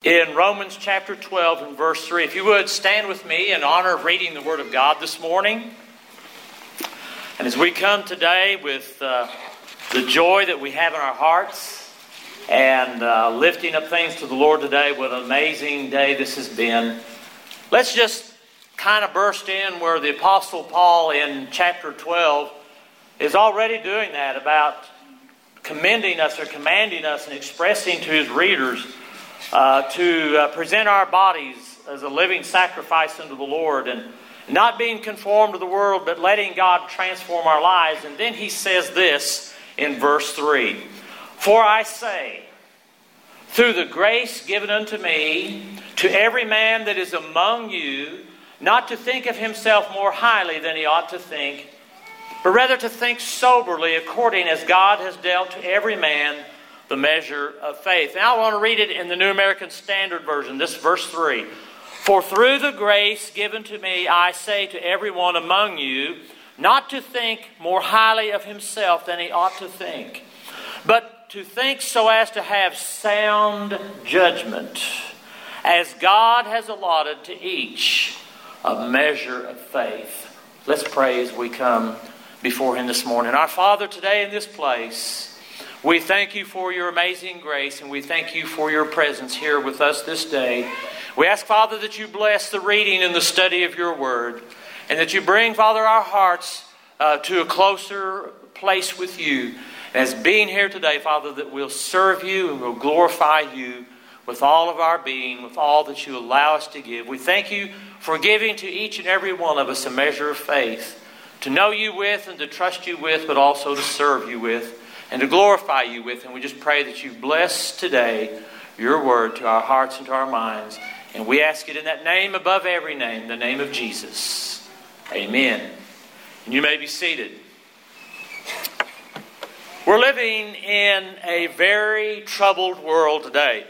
in Romans chapter 12 and verse 3. If you would, stand with me in honor of reading the Word of God this morning. And as we come today with the joy that we have in our hearts and lifting up things to the Lord today, what an amazing day this has been. Let's just kind of burst in where the Apostle Paul in chapter 12 is already doing that, about commending us or commanding us and expressing to his readers to present our bodies as a living sacrifice unto the Lord and not being conformed to the world, but letting God transform our lives. And then he says this in verse 3. For I say, through the grace given unto me, to every man that is among you, not to think of himself more highly than he ought to think, but rather to think soberly according as God has dealt to every man the measure of faith. Now I want to read it in the New American Standard Version, this verse 3. For through the grace given to me, I say to everyone among you, not to think more highly of himself than he ought to think, but to think so as to have sound judgment, as God has allotted to each a measure of faith. Let's pray as we come before Him this morning. Our Father, today in this place, we thank You for Your amazing grace, and we thank You for Your presence here with us this day. We ask, Father, that You bless the reading and the study of Your Word, and that You bring, Father, our hearts to a closer place with You. As being here today, Father, that we'll serve You and we'll glorify You with all of our being, with all that You allow us to give. We thank You for giving to each and every one of us a measure of faith, to know You with and to trust You with, but also to serve You with and to glorify You with. And we just pray that You bless today Your Word to our hearts and to our minds. And we ask it in that name above every name, the name of Jesus. Amen. And you may be seated. We're living in a very troubled world today.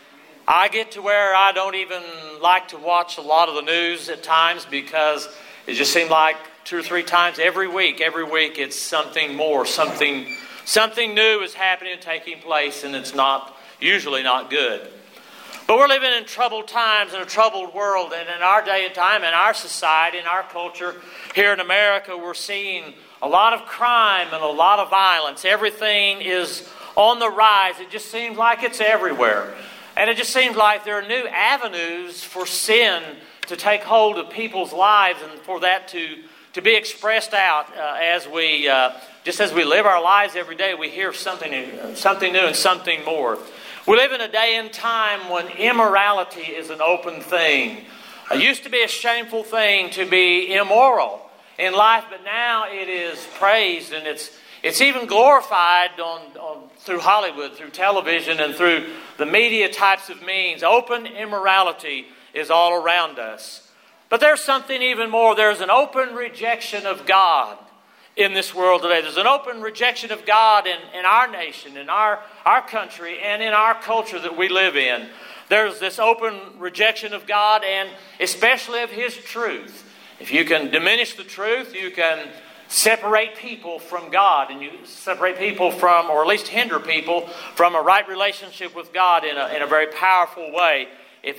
I get to where I don't even like to watch a lot of the news at times, because it just seems like 2 or 3 times every week it's something more, something new is happening and taking place, and it's usually not good. But we're living in troubled times, in a troubled world, and in our day and time, in our society, in our culture, here in America, we're seeing a lot of crime and a lot of violence. Everything is on the rise. It just seems like it's everywhere. And it just seems like there are new avenues for sin to take hold of people's lives, and for that to be expressed out as we live our lives every day. We hear something new and something more. We live in a day and time when immorality is an open thing. It used to be a shameful thing to be immoral in life, but now it is praised, and it's even glorified through Hollywood, through television, and through the media types of means. Open immorality is all around us. But there's something even more. There's an open rejection of God in this world today. There's an open rejection of God in our nation, in our country, and in our culture that we live in. There's this open rejection of God, and especially of His truth. If you can diminish the truth, you can separate people from God, and you separate people from, or at least hinder people from, a right relationship with God in a very powerful way. If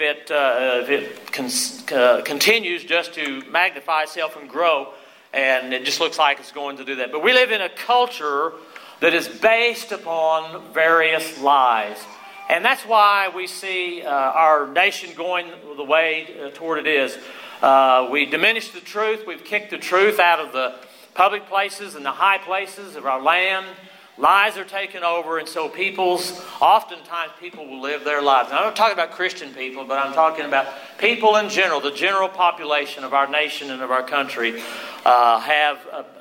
it continues just to magnify itself and grow, and it just looks like it's going to do that. But we live in a culture that is based upon various lies. And that's why we see our nation going the way toward it is. We diminish the truth. We've kicked the truth out of the public places and the high places of our land. Lies are taken over, and so oftentimes people will live their lives. Now, I'm not talking about Christian people, but I'm talking about people in general. The general population of our nation and of our country have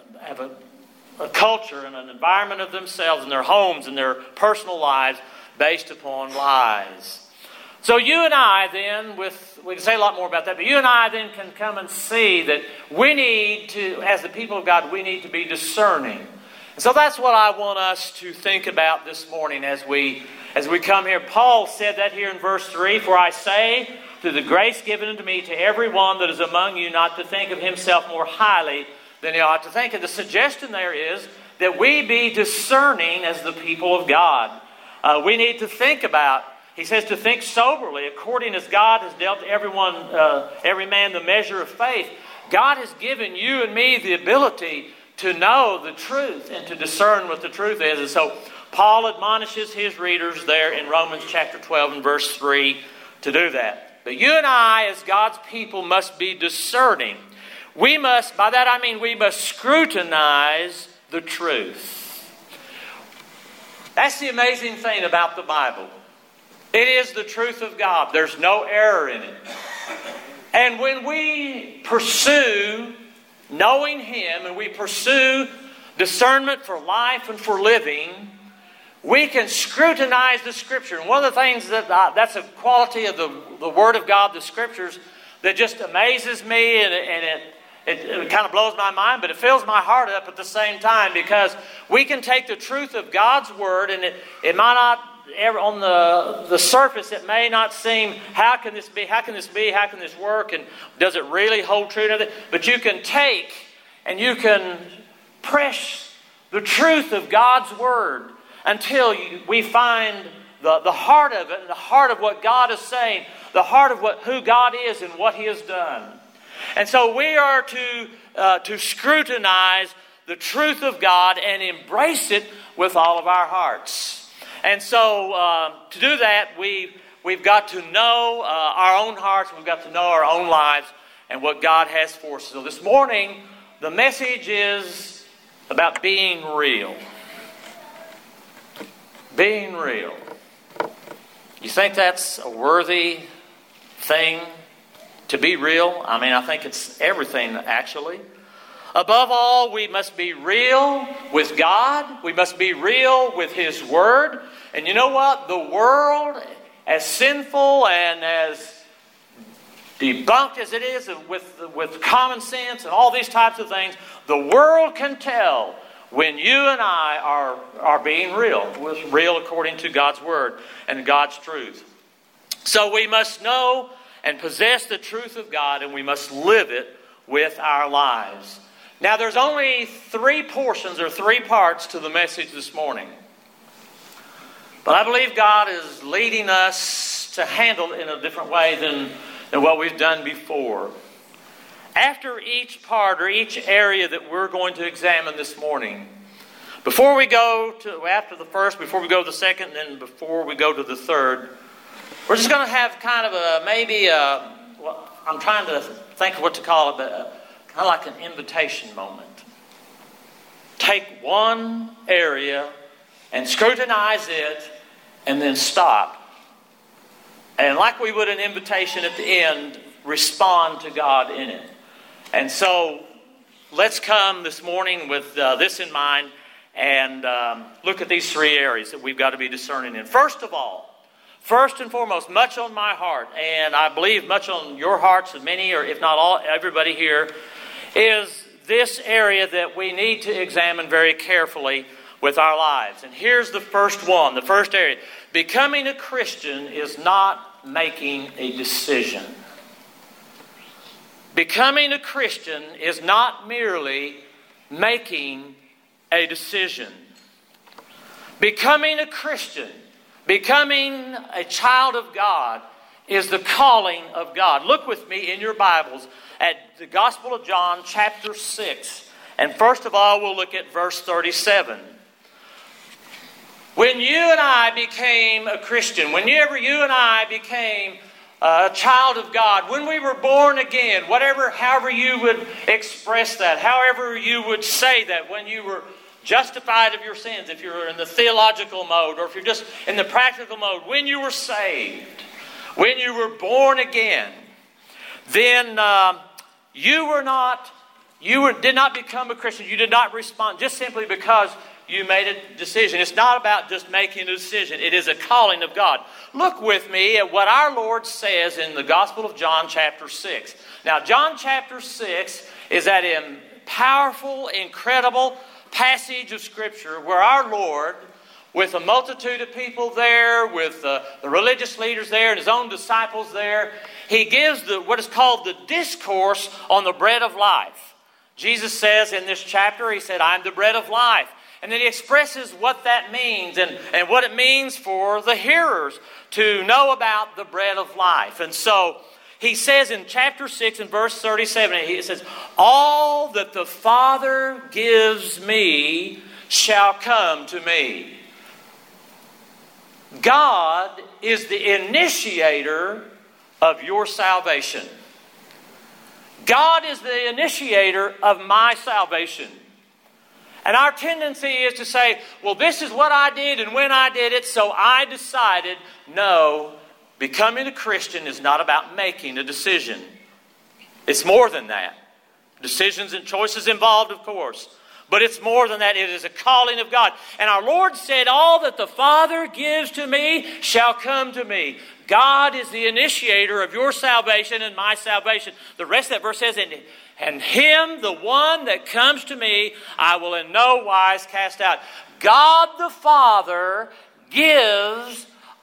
a culture and an environment of themselves and their homes and their personal lives based upon lies. So you and I then, we can say a lot more about that, but you and I then can come and see that we need to, as the people of God, we need to be discerning. And so that's what I want us to think about this morning as we come here. Paul said that here in verse 3, for I say, through the grace given unto me, to every one that is among you, not to think of himself more highly than he ought to think. And the suggestion there is that we be discerning as the people of God. We need to think about, he says to think soberly, according as God has dealt every man the measure of faith. God has given you and me the ability to know the truth and to discern what the truth is. And so Paul admonishes his readers there in Romans chapter 12 and verse 3 to do that. But you and I, as God's people, must be discerning. By that I mean we must scrutinize the truth. That's the amazing thing about the Bible. It is the truth of God. There's no error in it. And when we pursue knowing Him and we pursue discernment for life and for living, we can scrutinize the Scripture. And one of the things that's a quality of the Word of God, the Scriptures, that just amazes me and it kind of blows my mind, but it fills my heart up at the same time, because we can take the truth of God's Word, and it might not, on the surface, it may not seem, how can this be, how can this work, and does it really hold true to it? But you can take and you can press the truth of God's Word until we find the heart of it, and the heart of what God is saying, the heart of who God is and what He has done. And so we are to scrutinize the truth of God and embrace it with all of our hearts. And so to do that, we've got to know our own hearts, we've got to know our own lives and what God has for us. So this morning, the message is about being real. Being real. You think that's a worthy thing? To be real? I mean, I think it's everything, actually. Above all, we must be real with God. We must be real with His Word. And you know what? The world, as sinful and as debunked as it is with common sense and all these types of things, the world can tell when you and I are being real. We're real according to God's Word and God's truth. So we must know and possess the truth of God, and we must live it with our lives. Now, there's only 3 portions or 3 parts to the message this morning. But I believe God is leading us to handle it in a different way than what we've done before. After each part or each area that we're going to examine this morning, before we go to, after the first, before we go to the second, and then before we go to the third, we're just going to have kind of I'm trying to think of what to call it, but kind of like an invitation moment. Take one area and scrutinize it and then stop. And like we would an invitation at the end, respond to God in it. And so let's come this morning with this in mind and look at these 3 areas that we've got to be discerning in. First and foremost, much on my heart, and I believe much on your hearts, and many, or if not all, everybody here, is this area that we need to examine very carefully with our lives. And here's the first one, the first area. Becoming a Christian is not making a decision. Becoming a Christian is not merely making a decision. Becoming a Christian, becoming a child of God, is the calling of God. Look with me in your Bibles at the Gospel of John, chapter 6. And first of all, we'll look at verse 37. When you and I became a Christian, whenever you and I became a child of God, when we were born again, however you would express that, however you would say that, when you were justified of your sins, if you're in the theological mode, or if you're just in the practical mode, when you were saved, when you were born again, then you did not become a Christian. You did not respond just simply because you made a decision. It's not about just making a decision. It is a calling of God. Look with me at what our Lord says in the Gospel of John chapter 6. Now, John chapter 6 is that powerful, incredible passage of Scripture where our Lord, with a multitude of people there, with the religious leaders there and His own disciples there, He gives what is called the discourse on the bread of life. Jesus says in this chapter, He said, "I'm the bread of life. And then he expresses what that means and what it means for the hearers to know about the bread of life. And so he says in chapter 6 and verse 37, he says, all that the Father gives me shall come to me. God is the initiator of your salvation. God is the initiator of my salvation. And our tendency is to say, well, this is what I did and when I did it, so I decided. No, becoming a Christian is not about making a decision. It's more than that. Decisions and choices involved, of course. But it's more than that. It is a calling of God. And our Lord said, all that the Father gives to me shall come to me. God is the initiator of your salvation and my salvation. The rest of that verse says, and him, the one that comes to me, I will in no wise cast out. God the Father gives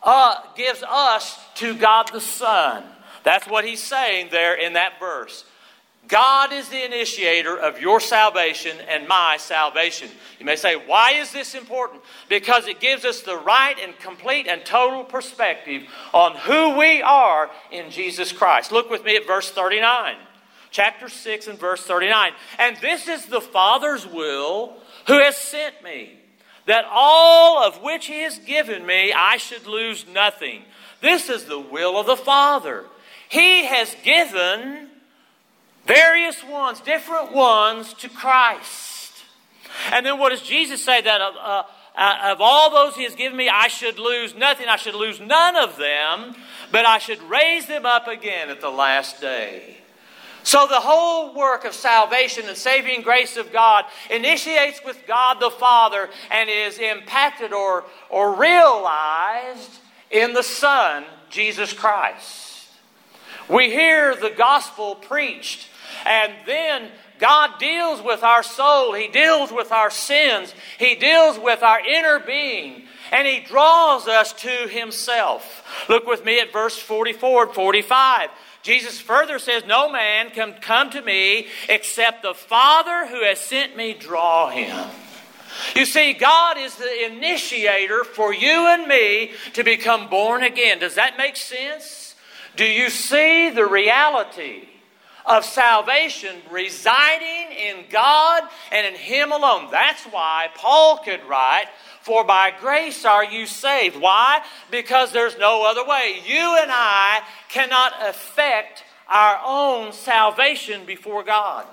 us to God the Son. That's what he's saying there in that verse. God is the initiator of your salvation and my salvation. You may say, why is this important? Because it gives us the right and complete and total perspective on who we are in Jesus Christ. Look with me at verse 39. Chapter 6 and verse 39. And this is the Father's will who has sent me, that all of which he has given me I should lose nothing. This is the will of the Father. He has given various ones, different ones, to Christ. And then what does Jesus say? That of all those he has given me, I should lose nothing. I should lose none of them, but I should raise them up again at the last day. So the whole work of salvation and saving grace of God initiates with God the Father and is impacted or realized in the Son, Jesus Christ. We hear the gospel preached, and then God deals with our soul. He deals with our sins. He deals with our inner being. And he draws us to himself. Look with me at verse 44 and 45. Jesus further says, no man can come to me except the Father who has sent me draw him. You see, God is the initiator for you and me to become born again. Does that make sense? Do you see the reality of salvation residing in God and in him alone? That's why Paul could write, for by grace are you saved. Why? Because there's no other way. You and I cannot affect our own salvation before God.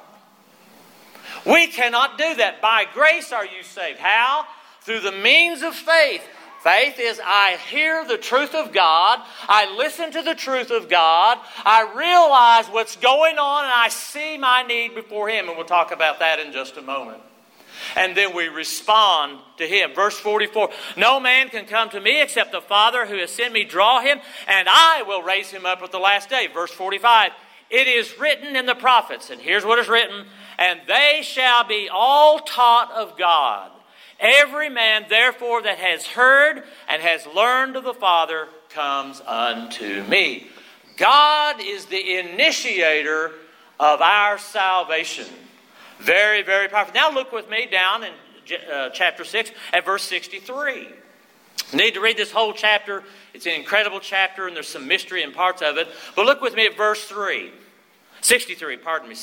We cannot do that. By grace are you saved. How? Through the means of faith. Faith is I hear the truth of God, I listen to the truth of God, I realize what's going on, and I see my need before him. And we'll talk about that in just a moment. And then we respond to him. Verse 44, no man can come to me except the Father who has sent me draw him, and I will raise him up at the last day. Verse 45, it is written in the prophets, and here's what is written, and they shall be all taught of God. Every man, therefore, that has heard and has learned of the Father comes unto me. God is the initiator of our salvation. Very, very powerful. Now look with me down in chapter 6 at verse 63. You need to read this whole chapter. It's an incredible chapter, and there's some mystery in parts of it. But look with me at verse 63.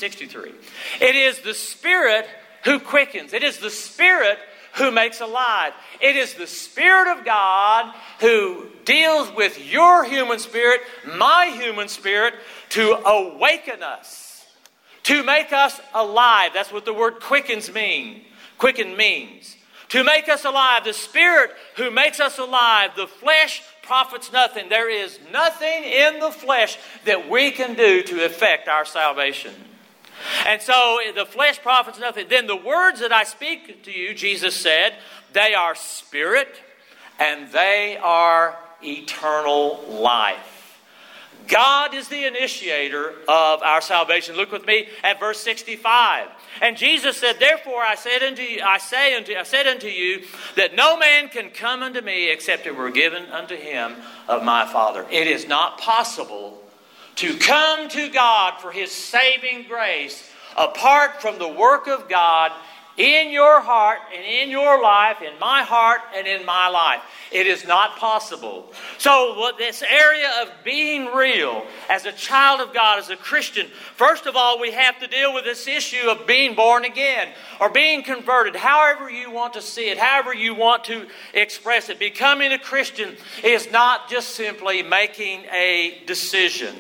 It is the Spirit who quickens. It is the Spirit who makes alive. It is the Spirit of God who deals with your human spirit, my human spirit, to awaken us, to make us alive. That's what the word quicken means. To make us alive. The Spirit who makes us alive. The flesh profits nothing. There is nothing in the flesh that we can do to effect our salvation. And so the flesh profits nothing. Then the words that I speak to you, Jesus said, they are spirit and they are eternal life. God is the initiator of our salvation. Look with me at verse 65. And Jesus said, therefore I said unto you that no man can come unto me except it were given unto him of my Father. It is not possible to come to God for his saving grace apart from the work of God in your heart and in your life, in my heart and in my life. It is not possible. So this area of being real as a child of God, as a Christian, first of all, we have to deal with this issue of being born again or being converted, however you want to see it, however you want to express it. Becoming a Christian is not just simply making a decision.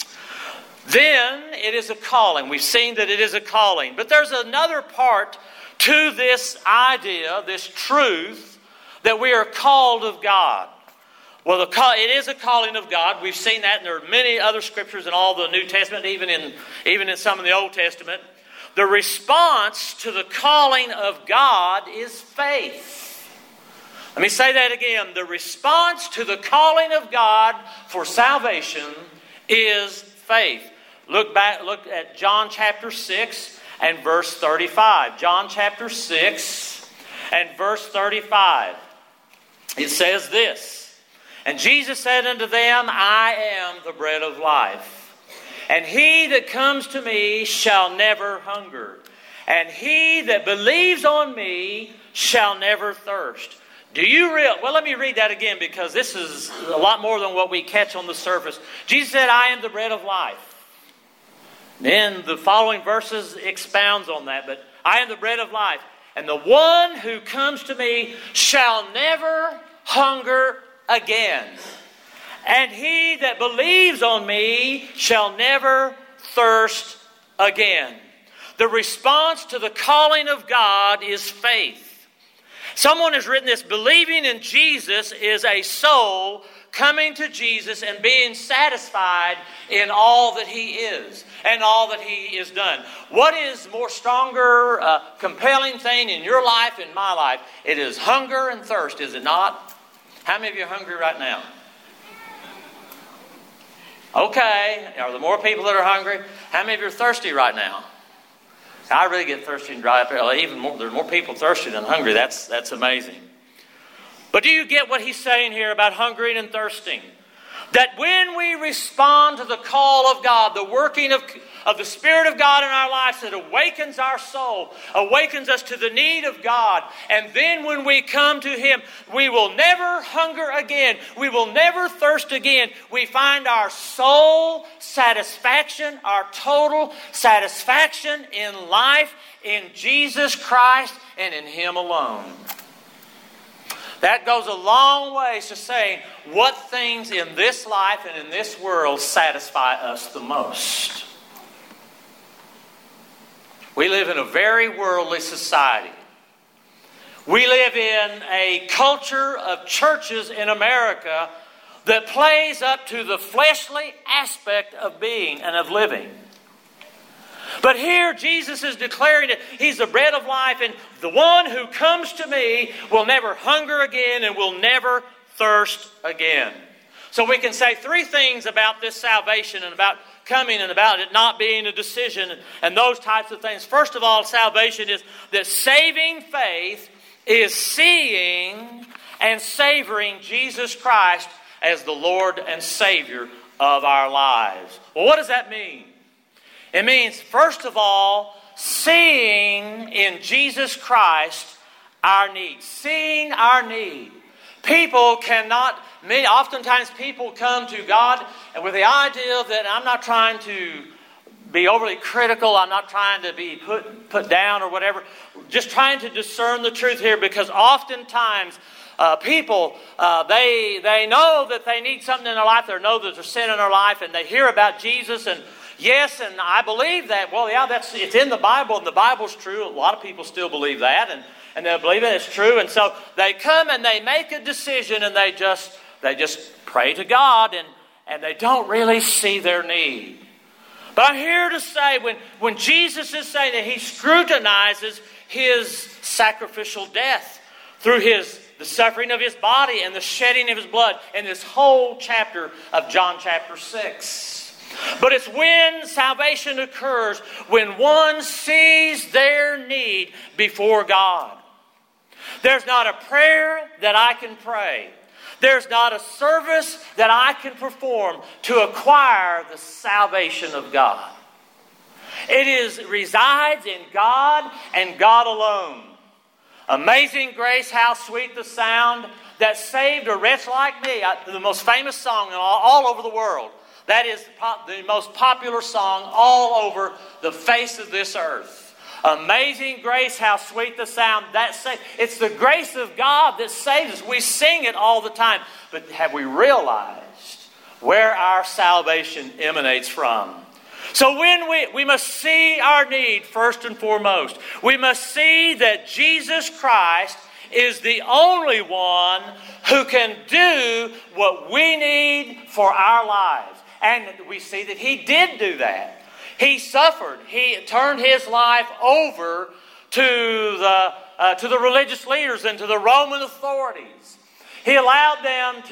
Then it is a calling. We've seen that it is a calling. But there's another part to this idea, this truth, that we are called of God. Well, it is a calling of God. We've seen that, and there are many other scriptures in all the New Testament, even in some of the Old Testament. The response to the calling of God is faith. Let me say that again. The response to the calling of God for salvation is faith. Look at John chapter 6 and verse 35. John chapter 6 and verse 35. It says this, "And Jesus said unto them, I am the bread of life. And he that comes to me shall never hunger. And he that believes on me shall never thirst." Well, let me read that again, because this is a lot more than what we catch on the surface. Jesus said, "I am the bread of life." Then the following verses expounds on that. But I am the bread of life. "And the one who comes to me shall never hunger again. And he that believes on me shall never thirst again." The response to the calling of God is faith. Someone has written this: believing in Jesus is a soul coming to Jesus and being satisfied in all that He is and all that He has done. What is more stronger, compelling thing in your life, in my life? It is hunger and thirst, is it not? How many of you are hungry right now? Okay. Are there more people that are hungry? How many of you are thirsty right now? I really get thirsty and dry up here. Even more, there's more people thirsty than hungry. That's amazing. But do you get what he's saying here about hungering and thirsting? That when we respond to the call of God, the working of the Spirit of God in our lives, that awakens our soul, awakens us to the need of God. And then when we come to Him, we will never hunger again. We will never thirst again. We find our soul satisfaction, our total satisfaction in life, in Jesus Christ and in Him alone. That goes a long ways to saying what things in this life and in this world satisfy us the most. We live in a very worldly society. We live in a culture of churches in America that plays up to the fleshly aspect of being and of living. But here Jesus is declaring that He's the bread of life, and the one who comes to me will never hunger again and will never thirst again. So we can say three things about this salvation and about coming and about it not being a decision and those types of things. First of all, salvation is that saving faith is seeing and savoring Jesus Christ as the Lord and Savior of our lives. Well, what does that mean? It means, first of all, seeing in Jesus Christ our need. Seeing our need. Oftentimes people come to God with the idea that I'm not trying to be overly critical, I'm not trying to be put down or whatever, just trying to discern the truth here, because oftentimes people, they know that they need something in their life, they know that there's sin in their life, and they hear about Jesus, and yes, and I believe that. Well, yeah, it's in the Bible, and the Bible's true. A lot of people still believe that, and they believe that it's true. And so they come and they make a decision, and they just pray to God, and they don't really see their need. But I'm here to say, when Jesus is saying that He scrutinizes His sacrificial death through the suffering of His body and the shedding of His blood in this whole chapter of John chapter 6. But it's when salvation occurs, when one sees their need before God. There's not a prayer that I can pray. There's not a service that I can perform to acquire the salvation of God. Resides in God and God alone. Amazing grace, how sweet the sound that saved a wretch like me. The most famous song all over the world. That is the most popular song all over the face of this earth. Amazing grace, how sweet the sound that saved. It's the grace of God that saves us. We sing it all the time. But have we realized where our salvation emanates from? So when we must see our need first and foremost. We must see that Jesus Christ is the only one who can do what we need for our lives. And we see that He did do that. He suffered. He turned His life over to the religious leaders and to the Roman authorities. He allowed them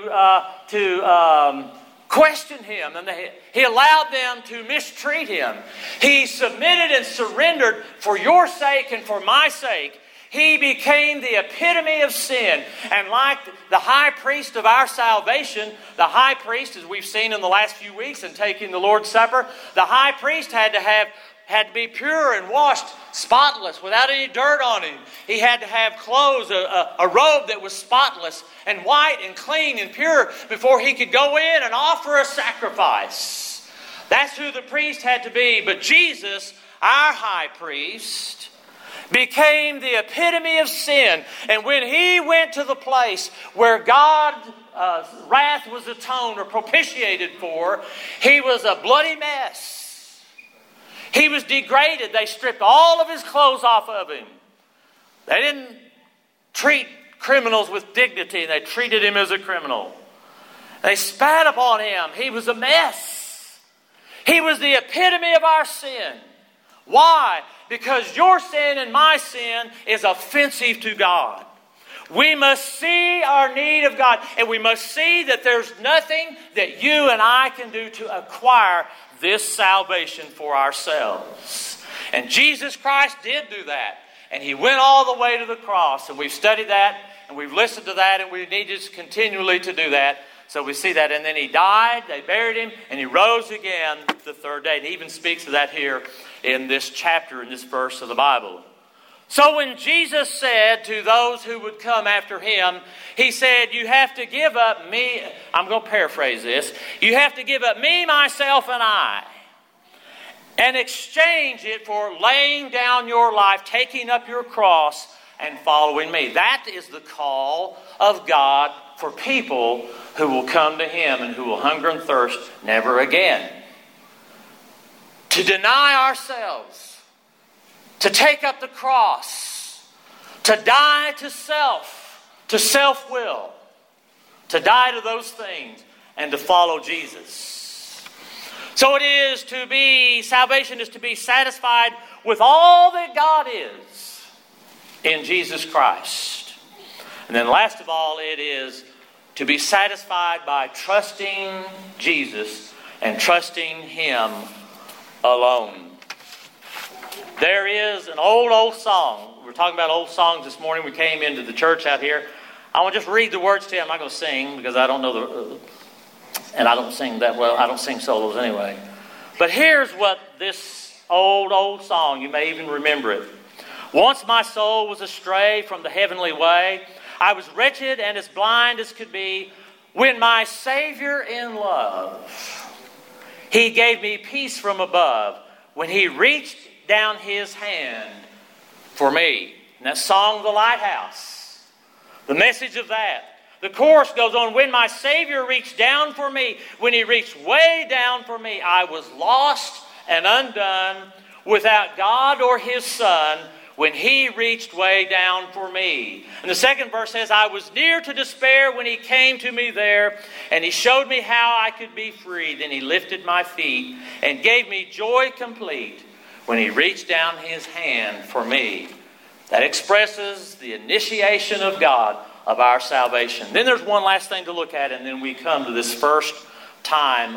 to question Him, and He allowed them to mistreat Him. He submitted and surrendered for your sake and for my sake. He became the epitome of sin. And like the high priest of our salvation, the high priest, as we've seen in the last few weeks in taking the Lord's Supper, the high priest had to be pure and washed, spotless, without any dirt on him. He had to have clothes, a robe that was spotless and white and clean and pure before he could go in and offer a sacrifice. That's who the priest had to be. But Jesus, our high priest, became the epitome of sin. And when He went to the place where God's wrath was atoned or propitiated for, He was a bloody mess. He was degraded. They stripped all of His clothes off of Him. They didn't treat criminals with dignity. They treated Him as a criminal. They spat upon Him. He was a mess. He was the epitome of our sin. Why? Because your sin and my sin is offensive to God. We must see our need of God, and we must see that there's nothing that you and I can do to acquire this salvation for ourselves. And Jesus Christ did do that. And He went all the way to the cross. And we've studied that, and we've listened to that, and we need just continually to do that. So we see that. And then He died, they buried Him, and He rose again the third day. And He even speaks of that here in this chapter, in this verse of the Bible. So when Jesus said to those who would come after Him, He said, you have to give up me. I'm going to paraphrase this. You have to give up me, myself, and I, and exchange it for laying down your life, taking up your cross, and following me. That is the call of God for people who will come to Him and who will hunger and thirst never again. To deny ourselves, to take up the cross, to die to self-will, to die to those things, and to follow Jesus. So salvation is to be satisfied with all that God is in Jesus Christ. And then last of all, it is to be satisfied by trusting Jesus and trusting Him alone. There is an old song. We're talking about old songs this morning. We came into the church out here. I want to just read the words to you. I'm not going to sing because I don't know and I don't sing that well. I don't sing solos anyway. But here's what this old song, you may even remember it. Once my soul was astray from the heavenly way. I was wretched and as blind as could be. When my Savior in love, He gave me peace from above. When He reached down His hand for me. And that song, The Lighthouse. The message of that. The chorus goes on, when my Savior reached down for me, when He reached way down for me, I was lost and undone, without God or His Son, when He reached way down for me. And the second verse says, I was near to despair when He came to me there, and He showed me how I could be free. Then He lifted my feet and gave me joy complete when He reached down His hand for me. That expresses the initiation of God of our salvation. Then there's one last thing to look at, and then we come to this first time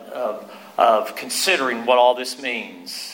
of considering what all this means.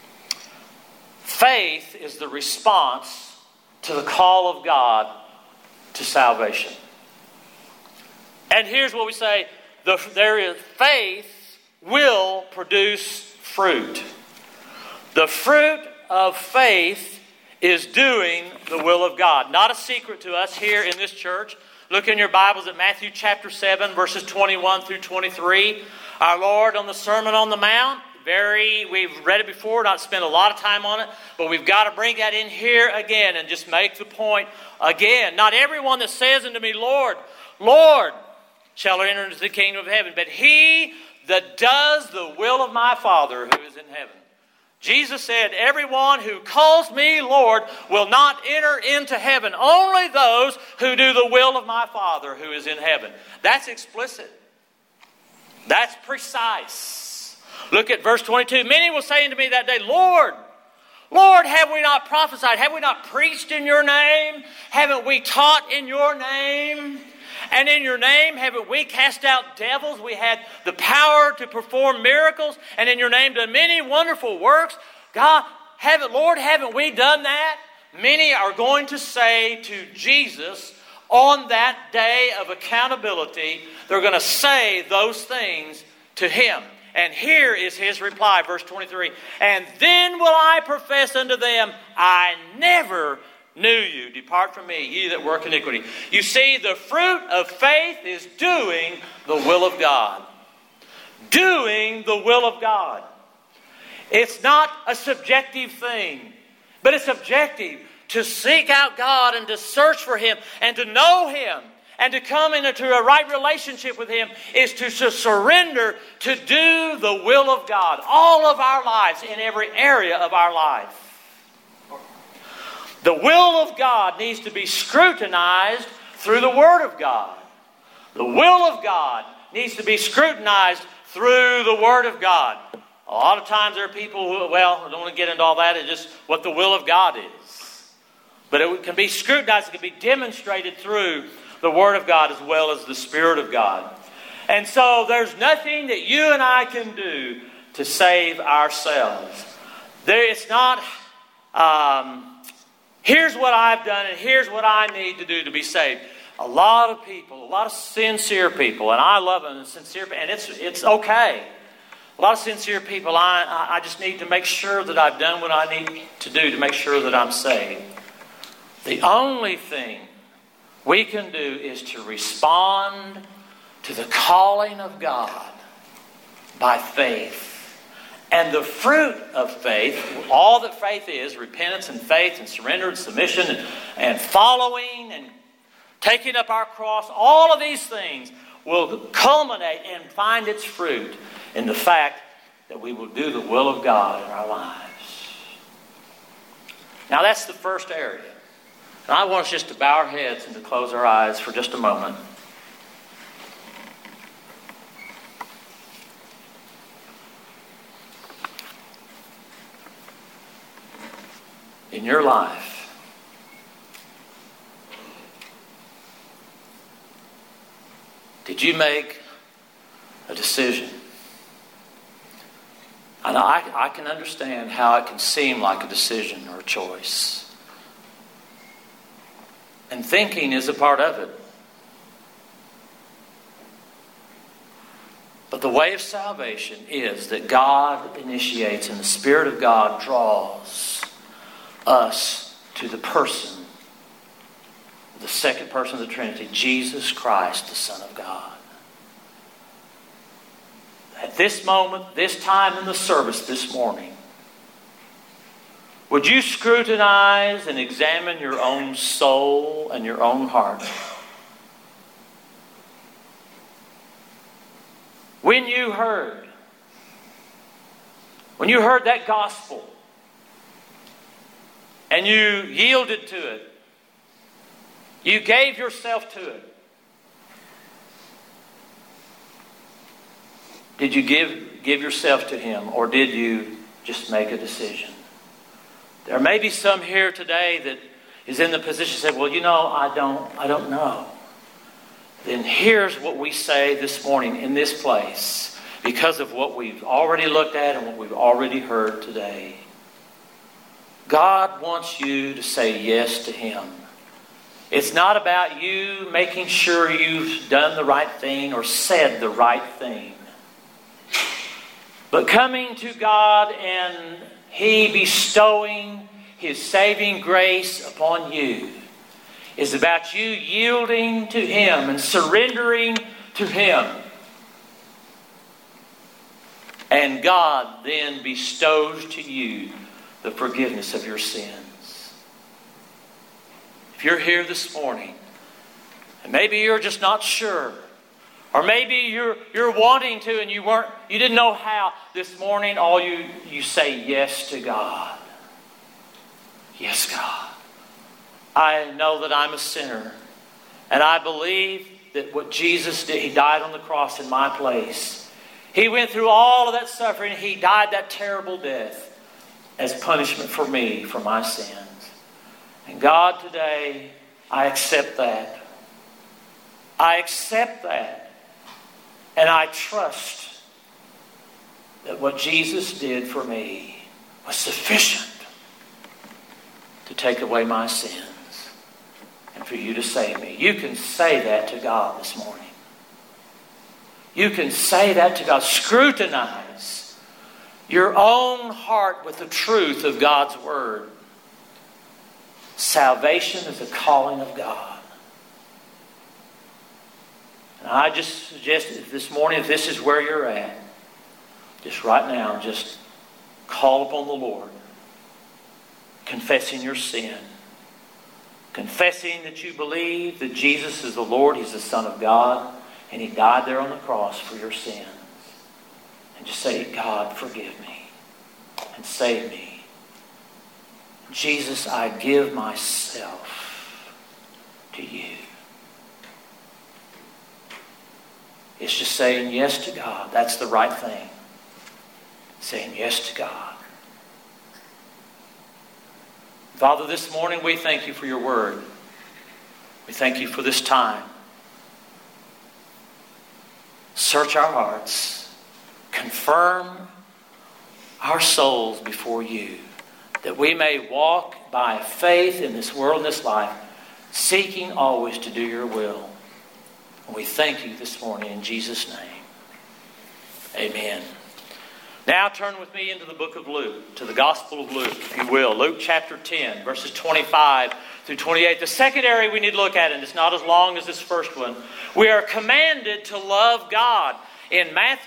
Faith is the response to the call of God to salvation. And here's what we say. Faith will produce fruit. The fruit of faith is doing the will of God. Not a secret to us here in this church. Look in your Bibles at Matthew chapter 7, verses 21 through 23. Our Lord on the Sermon on the Mount. We've read it before, not spent a lot of time on it, but we've got to bring that in here again and just make the point again. Not everyone that says unto me, Lord, Lord, shall enter into the kingdom of heaven, but he that does the will of my Father who is in heaven. Jesus said, everyone who calls me Lord will not enter into heaven. Only those who do the will of my Father who is in heaven. That's explicit. That's precise. Look at verse 22. Many will say unto me that day, Lord, Lord, have we not prophesied? Have we not preached in your name? Haven't we taught in your name? And in your name haven't we cast out devils? We had the power to perform miracles, and in your name done many wonderful works. God, Lord, haven't we done that? Many are going to say to Jesus on that day of accountability, they're going to say those things to him. And here is his reply, verse 23. And then will I profess unto them, I never knew you. Depart from me, ye that work iniquity. You see, the fruit of faith is doing the will of God. Doing the will of God. It's not a subjective thing, but it's objective. To seek out God and to search for him and to know him. And to come into a right relationship with him is to surrender to do the will of God. All of our lives, in every area of our life. The will of God needs to be scrutinized through the Word of God. The will of God needs to be scrutinized through the Word of God. A lot of times there are people who, I don't want to get into all that. It's just what the will of God is. But it can be scrutinized. It can be demonstrated through the Word of God as well as the Spirit of God. And so there's nothing that you and I can do to save ourselves. It's not, here's what I've done and here's what I need to do to be saved. A lot of people, a lot of sincere people, and I love them, and it's okay. A lot of sincere people, I just need to make sure that I've done what I need to do to make sure that I'm saved. The only thing we can do is to respond to the calling of God by faith. And the fruit of faith, all that faith is, repentance and faith and surrender and submission and following and taking up our cross, all of these things will culminate and find its fruit in the fact that we will do the will of God in our lives. Now that's the first area. And I want us just to bow our heads and to close our eyes for just a moment. In your life, did you make a decision? And I can understand how it can seem like a decision or a choice. And thinking is a part of it. But the way of salvation is that God initiates and the Spirit of God draws us to the person, the second person of the Trinity, Jesus Christ, the Son of God. At this moment, this time in the service this morning, would you scrutinize and examine your own soul and your own heart? When you heard that gospel and you yielded to it, you gave yourself to it, did you give yourself to Him, or did you just make a decision? There may be some here today that is in the position to say, well, I don't know. Then here's what we say this morning in this place because of what we've already looked at and what we've already heard today. God wants you to say yes to Him. It's not about you making sure you've done the right thing or said the right thing. But coming to God and He bestowing His saving grace upon you is about you yielding to Him and surrendering to Him. And God then bestows to you the forgiveness of your sins. If you're here this morning, and maybe you're just not sure, or maybe you're wanting to and you didn't know how this morning, all you say yes to God. Yes, God. I know that I'm a sinner, and I believe that what Jesus did, He died on the cross in my place. He went through all of that suffering. He died that terrible death as punishment for me, for my sins. And God, today, I accept that. I accept that. And I trust that what Jesus did for me was sufficient to take away my sins and for you to save me. You can say that to God this morning. You can say that to God. Scrutinize your own heart with the truth of God's Word. Salvation is a calling of God. And I just suggest this morning, if this is where you're at, just right now, just call upon the Lord. Confessing your sin. Confessing that you believe that Jesus is the Lord. He's the Son of God. And He died there on the cross for your sins. And just say, God, forgive me. And save me. Jesus, I give myself to you. It's just saying yes to God. That's the right thing. Saying yes to God. Father, this morning we thank you for your word. We thank you for this time. Search our hearts. Confirm our souls before you, that we may walk by faith in this world and this life, seeking always to do your will. And we thank you this morning in Jesus' name. Amen. Now turn with me into the book of Luke, to the Gospel of Luke, if you will. Luke chapter 10, verses 25 through 28. The second area we need to look at, and it's not as long as this first one. We are commanded to love God. In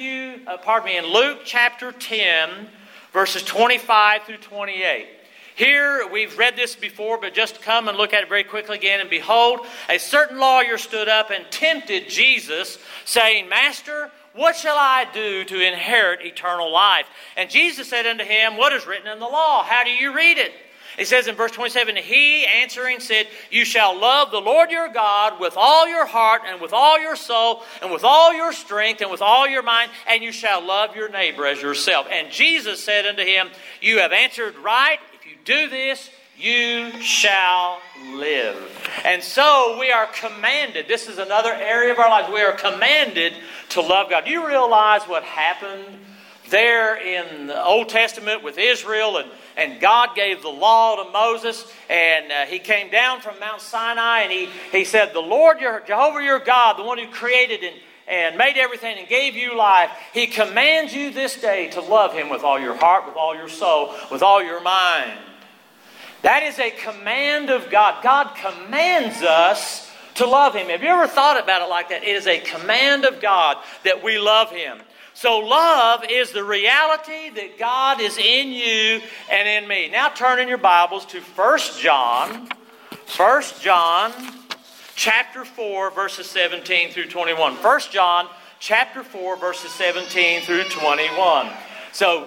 Luke chapter 10, verses 25 through 28. Here, we've read this before, but just come and look at it very quickly again. And behold, a certain lawyer stood up and tempted Jesus, saying, Master, what shall I do to inherit eternal life? And Jesus said unto him, What is written in the law? How do you read it? It says in verse 27, He answering said, You shall love the Lord your God with all your heart and with all your soul and with all your strength and with all your mind, and you shall love your neighbor as yourself. And Jesus said unto him, You have answered right. If you do this, you shall live. And so we are commanded. This is another area of our lives. We are commanded to love God. Do you realize what happened there in the Old Testament with Israel? And God gave the law to Moses, and he came down from Mount Sinai, and he said, The Lord, Jehovah your God, the one who created and made everything and gave you life, He commands you this day to love Him with all your heart, with all your soul, with all your mind. That is a command of God. God commands us to love Him. Have you ever thought about it like that? It is a command of God that we love Him. So love is the reality that God is in you and in me. Now turn in your Bibles to 1 John. 1 John chapter 4 verses 17 through 21. 1 John chapter 4 verses 17 through 21. So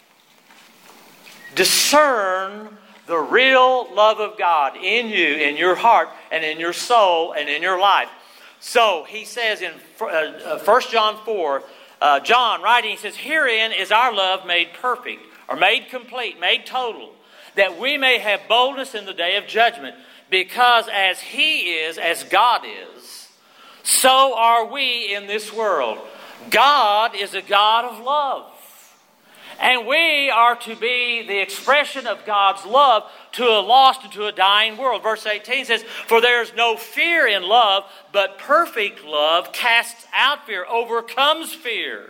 discern the real love of God in you, in your heart, and in your soul, and in your life. So he says in 1 John 4, John writing, he says, Herein is our love made perfect, or made complete, made total, that we may have boldness in the day of judgment. Because as He is, as God is, so are we in this world. God is a God of love. And we are to be the expression of God's love to a lost and to a dying world. Verse 18 says, For there is no fear in love, but perfect love casts out fear, overcomes fear.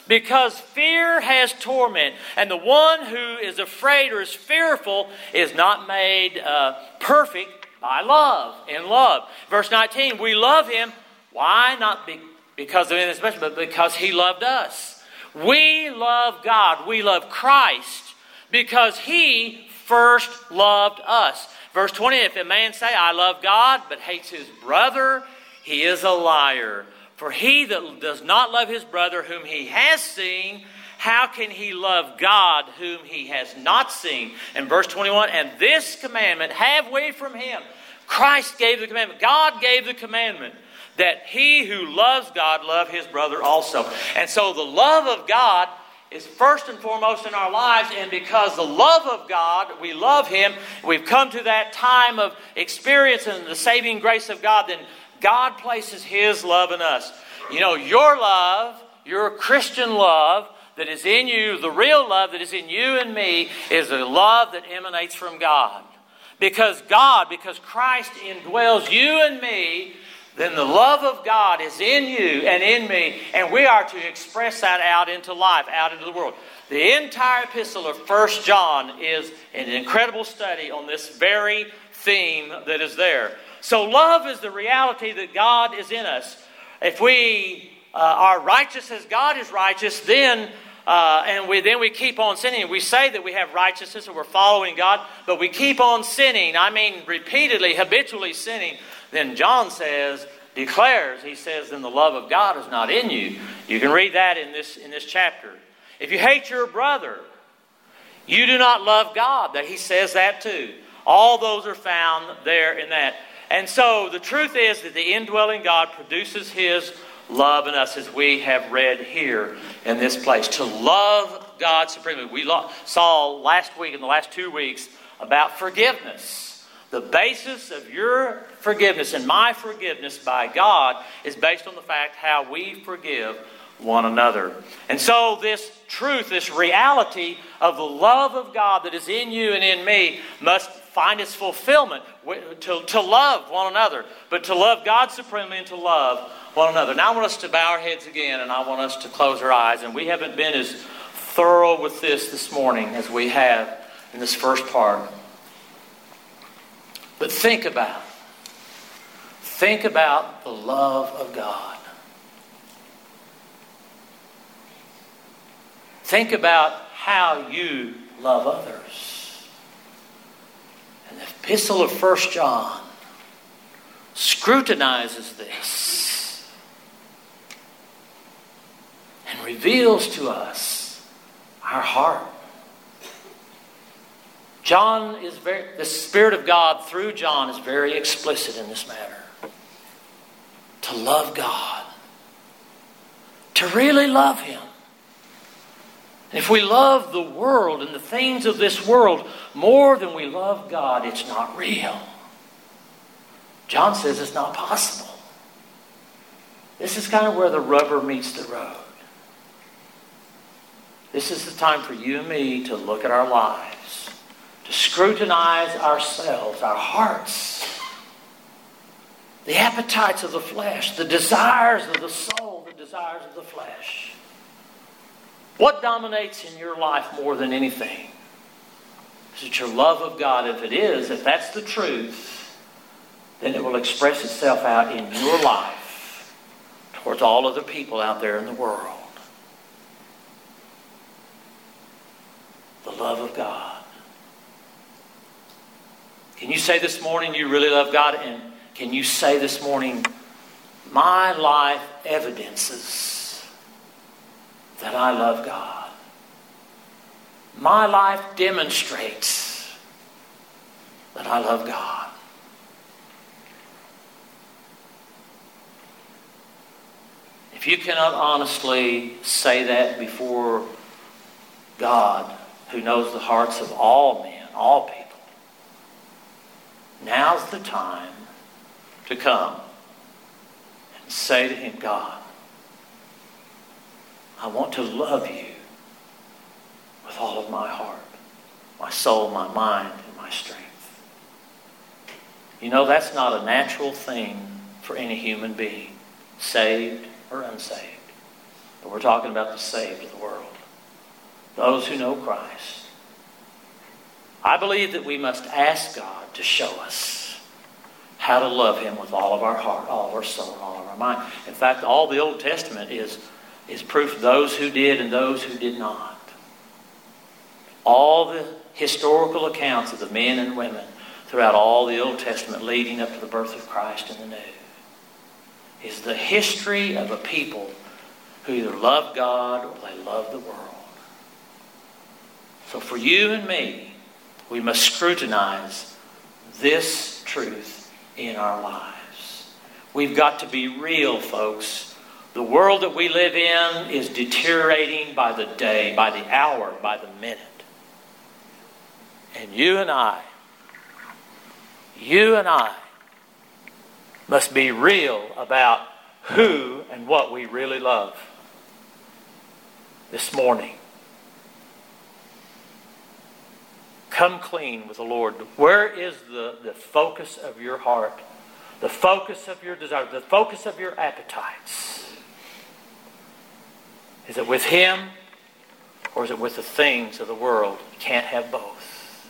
Because fear has torment. And the one who is afraid or is fearful is not made perfect by love, in love. Verse 19, we love him. Why? Not because of anything special, but because he loved us. We love God. We love Christ because he first loved us. Verse 20, if a man say, I love God, but hates his brother, he is a liar. For he that does not love his brother whom he has seen, how can he love God whom he has not seen? And verse 21, and this commandment have we from him. Christ gave the commandment. God gave the commandment that he who loves God love his brother also. And so the love of God is first and foremost in our lives. And because the love of God, we love him, we've come to that time of experience and the saving grace of God, then God places his love in us. You know, your love, your Christian love that is in you, the real love that is in you and me, is a love that emanates from God. Because Christ indwells you and me, then the love of God is in you and in me, and we are to express that out into life, out into the world. The entire epistle of 1 John is an incredible study on this very theme that is there. So love is the reality that God is in us. If we are righteous as God is righteous, then we keep on sinning. We say that we have righteousness and we're following God, but we keep on sinning. I mean, repeatedly, habitually sinning. Then John declares, he says, then the love of God is not in you. You can read that in this chapter. If you hate your brother, you do not love God. That he says that too. All those are found there in that. And so the truth is that the indwelling God produces his love in us, as we have read here in this place. To love God supremely. We saw last week, in the last 2 weeks, about forgiveness. The basis of your forgiveness and my forgiveness by God is based on the fact how we forgive one another. And so this truth, this reality of the love of God that is in you and in me must find its fulfillment to love one another, but to love God supremely and to love one another. Now I want us to bow our heads again, and I want us to close our eyes. And we haven't been as thorough with this morning as we have in this first part. But think about the love of God. Think about how you love others. And the epistle of 1 John scrutinizes this and reveals to us our heart. The Spirit of God through John is very explicit in this matter. To love God. To really love him. And if we love the world and the things of this world more than we love God, it's not real. John says it's not possible. This is kind of where the rubber meets the road. This is the time for you and me to look at our lives, to scrutinize ourselves, our hearts, the appetites of the flesh, the desires of the soul, the desires of the flesh. What dominates in your life more than anything? Is it your love of God? If that's the truth, then it will express itself out in your life towards all other people out there in the world. The love of God. Can you say this morning you really love God? And can you say this morning, my life evidences that I love God. My life demonstrates that I love God. If you cannot honestly say that before God, who knows the hearts of all men, all people, now's the time to come and say to him, God, I want to love you with all of my heart, my soul, my mind, and my strength. You know, that's not a natural thing for any human being, saved or unsaved. but we're talking about the saved of the world, those who know Christ. I believe that we must ask God to show us how to love Him with all of our heart, all of our soul, and all of our mind. In fact, all the Old Testament is proof of those who did and those who did not. All the historical accounts of the men and women throughout all the Old Testament leading up to the birth of Christ in the New is the history of a people who either love God or they love the world. So for you and me, we must scrutinize this truth in our lives. We've got to be real, folks. The world that we live in is deteriorating by the day, by the hour, by the minute. And you and I must be real about who and what we really love this morning. Come clean with the Lord. Where is the focus of your heart? The focus of your desire? The focus of your appetites? Is it with Him or is it with the things of the world? You can't have both.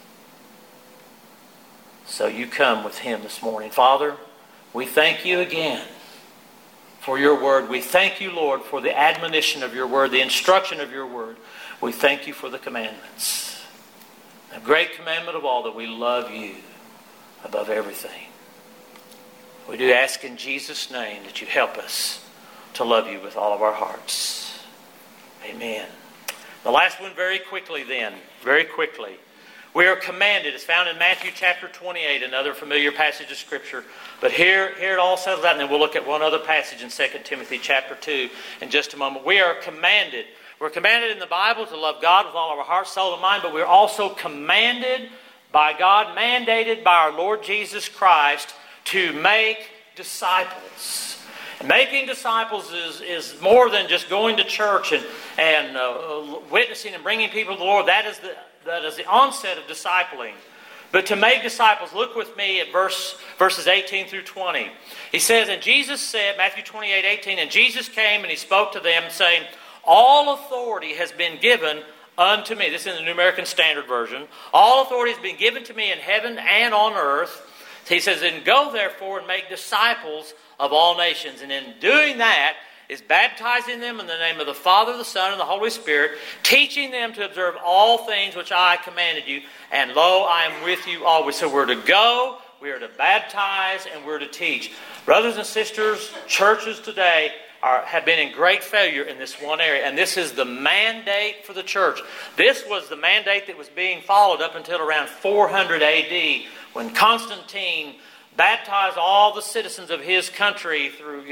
So you come with Him this morning. Father, we thank You again for Your Word. We thank You, Lord, for the admonition of Your Word, the instruction of Your Word. We thank You for the commandments. The great commandment of all, that we love You above everything. We do ask in Jesus' name that You help us to love You with all of our hearts. Amen. The last one very quickly then. Very quickly. We are commanded. It's found in Matthew chapter 28, another familiar passage of Scripture. But here it all settles out, and then we'll look at one other passage in 2 Timothy chapter 2 in just a moment. We are commanded. We're commanded in the Bible to love God with all of our heart, soul, and mind, but we're also commanded by God, mandated by our Lord Jesus Christ, to make disciples. And making disciples is more than just going to church and witnessing and bringing people to the Lord. That is the onset of discipling. But to make disciples, look with me at verses 18 through 20. He says, and Jesus said, Matthew 28, 18, and Jesus came and He spoke to them, saying, all authority has been given unto me. This is in the New American Standard Version. All authority has been given to me in heaven and on earth. He says, and go therefore and make disciples of all nations. And in doing that is baptizing them in the name of the Father, the Son, and the Holy Spirit, teaching them to observe all things which I commanded you. And lo, I am with you always. So we're to go, we are to baptize, and we're to teach. Brothers and sisters, churches today have been in great failure in this one area. And this is the mandate for the church. This was the mandate that was being followed up until around 400 AD, when Constantine baptized all the citizens of his country through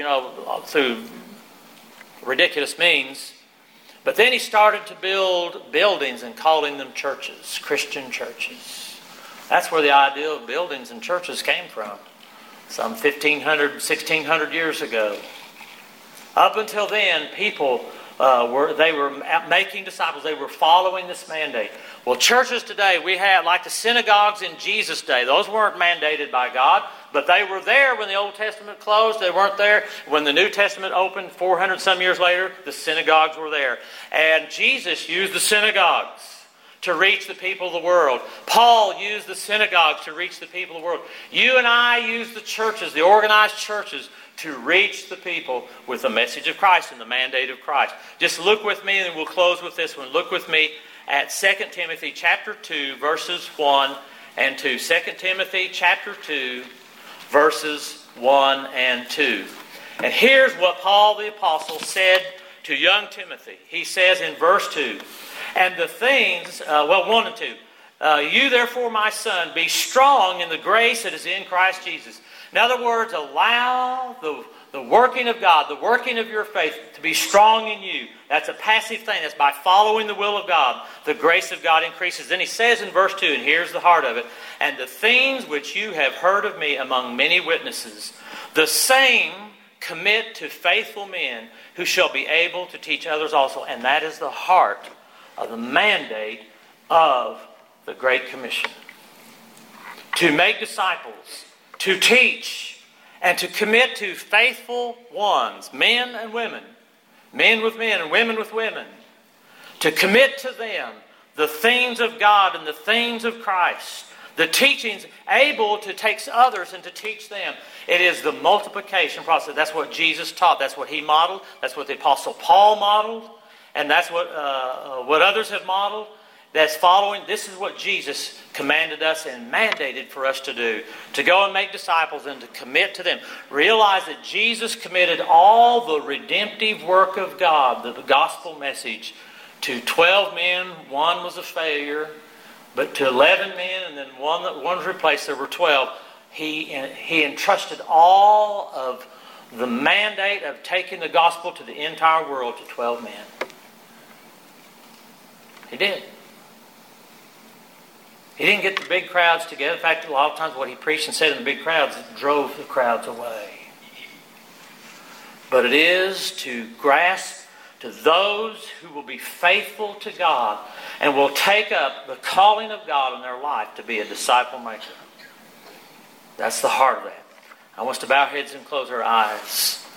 ridiculous means. But then he started to build buildings and calling them churches, Christian churches. That's where the idea of buildings and churches came from, some 1,500, 1,600 years ago. Up until then, people were making disciples. They were following this mandate. Well, churches today, we have, like the synagogues in Jesus' day, those weren't mandated by God, but they were there when the Old Testament closed. They weren't there when the New Testament opened 400 some years later. The synagogues were there. And Jesus used the synagogues to reach the people of the world. Paul used the synagogues to reach the people of the world. You and I use the churches, the organized churches, to reach the people with the message of Christ and the mandate of Christ. Just look with me, and we'll close with this one. Look with me at 2 Timothy chapter 2, verses 1 and 2. 2 Timothy chapter 2, verses 1 and 2. And here's what Paul the Apostle said to young Timothy. He says in verse 2, and the things, 1 and 2, you therefore, my son, be strong in the grace that is in Christ Jesus. In other words, allow the working of God, the working of your faith to be strong in you. That's a passive thing. That's by following the will of God. The grace of God increases. Then he says in verse 2, and here's the heart of it, and the things which you have heard of me among many witnesses, the same commit to faithful men who shall be able to teach others also. And that is the heart of the mandate of the Great Commission. To make disciples, to teach, and to commit to faithful ones, men and women, men with men and women with women, to commit to them the things of God and the things of Christ, the teachings able to take others and to teach them. It is the multiplication process. That's what Jesus taught. That's what He modeled. That's what the Apostle Paul modeled. And that's what others have modeled. That's following. This is what Jesus commanded us and mandated for us to do. To go and make disciples and to commit to them. Realize that Jesus committed all the redemptive work of God, the gospel message, to 12 men. One was a failure. But to 11 men, and then one was replaced, there were 12. He entrusted all of the mandate of taking the gospel to the entire world to 12 men. He did. He didn't get the big crowds together. In fact, a lot of times what he preached and said in the big crowds drove the crowds away. But it is to grasp to those who will be faithful to God and will take up the calling of God in their life to be a disciple maker. That's the heart of that. I want us to bow our heads and close our eyes.